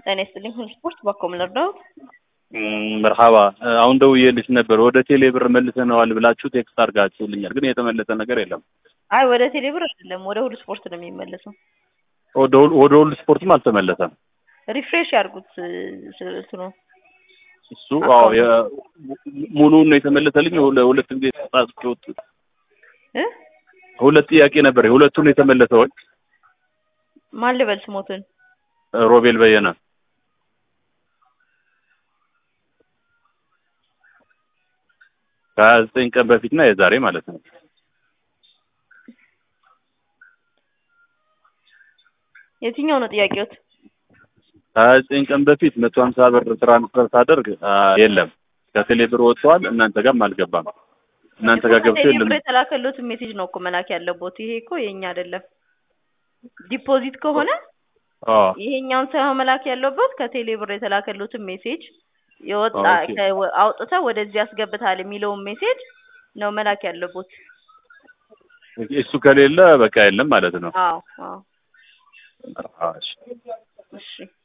ጤና ይስጥልኝ ሁሉ ስፖርት ባኮም ለርዳው መርሃባ አሁን ደውዬልሽ ነበር ወደ ቴሌ ብር መልሰነዋል ብላችሁ ቴክስት አድርጋችሁልኛል ግን የተመለሰ ነገር የለም አይ ወደ ቴሌ ብር አይደለም ወደ ሁሉ ስፖርት ነው የሚመለሰው ወደ ሁሉ ስፖርትም አልተመለሰም ሪፍሬሽ ያርጉት እንትኑ እሱ አዎ ሙሉውን ነው የተመለሰልኝ ሁለት ጊዜ ተጣጥቶት ሁለት ጥያቄ ነበር ሁለቱን የተመለሰው ማን ልበል ስሞትን ሮቤል በየነ ከ9 ቀን በፊትና የዛሬ ማለት ነው የትኛው ነው ጥያቄዎት ከ9 ቀን በፊት 150 ብር ትራንስፈር ታደርግ የለም ከቴሌ ብር ወጥቷል እናንተ ጋርም አልገባም እናንተ ጋር ገብቶ የለም ብር የተላከሉት ሜሴጅ ነው እኮ መላክ ያለበት ይሄ እኮ የኛ አይደለም ዲፖዚት ከሆነ ይሄኛውን ሳይሆን መላክ ያለበት ከቴሌ ብር የተላከሉት ሜሴጅ የወጣ አውጥታ ወደዚህ ያስገብታል የሚለው ሜሴጅ ነው መላክ ያለበት እሱ ከሌለ በቃ የለም ማለት ነው አዎ እሺ